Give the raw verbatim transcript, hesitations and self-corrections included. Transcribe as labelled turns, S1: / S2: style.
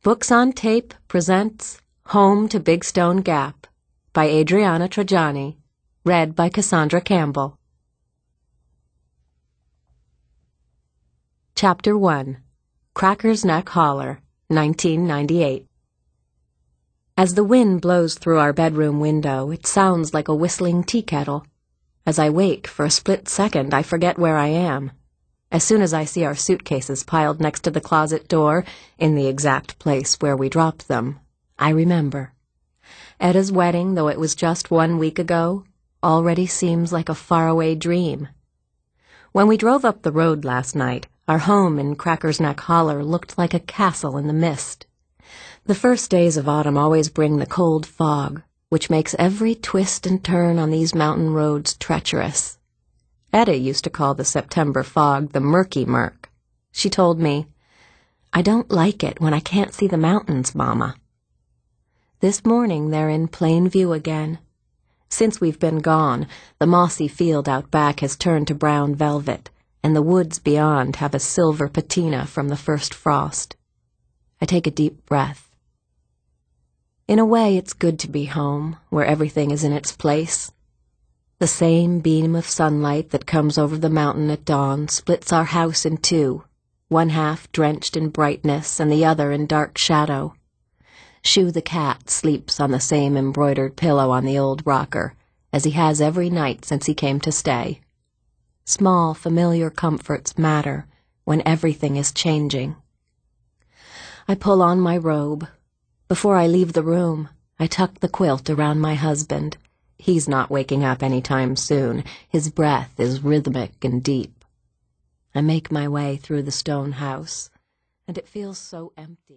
S1: Books on Tape presents Home to Big Stone Gap by Adriana Trajani, read by Cassandra Campbell. Chapter one. Crackers Neck Holler, nineteen ninety-eight. As the wind blows through our bedroom window, it sounds like a whistling tea kettle. As I wake, for a split second, I forget where I am. As soon as I see our suitcases piled next to the closet door, in the exact place where we dropped them, I remember. Edda's wedding, though it was just one week ago, already seems like a faraway dream. When we drove up the road last night, our home in Crackers Neck Holler looked like a castle in the mist. The first days of autumn always bring the cold fog, which makes every twist and turn on these mountain roads treacherous. Edda used to call the September fog the murky murk. She told me, "I don't like it when I can't see the mountains, Mama." This morning they're in plain view again. Since we've been gone, the mossy field out back has turned to brown velvet, and the woods beyond have a silver patina from the first frost. I take a deep breath. In a way, it's good to be home, where everything is in its place. The same beam of sunlight that comes over the mountain at dawn splits our house in two, one half drenched in brightness and the other in dark shadow. Shu the cat sleeps on the same embroidered pillow on the old rocker, as he has every night since he came to stay. Small, familiar comforts matter when everything is changing. I pull on my robe. Before I leave the room, I tuck the quilt around my husband. He's not waking up any time soon. His breath is rhythmic and deep. I make my way through the stone house, and it feels so empty.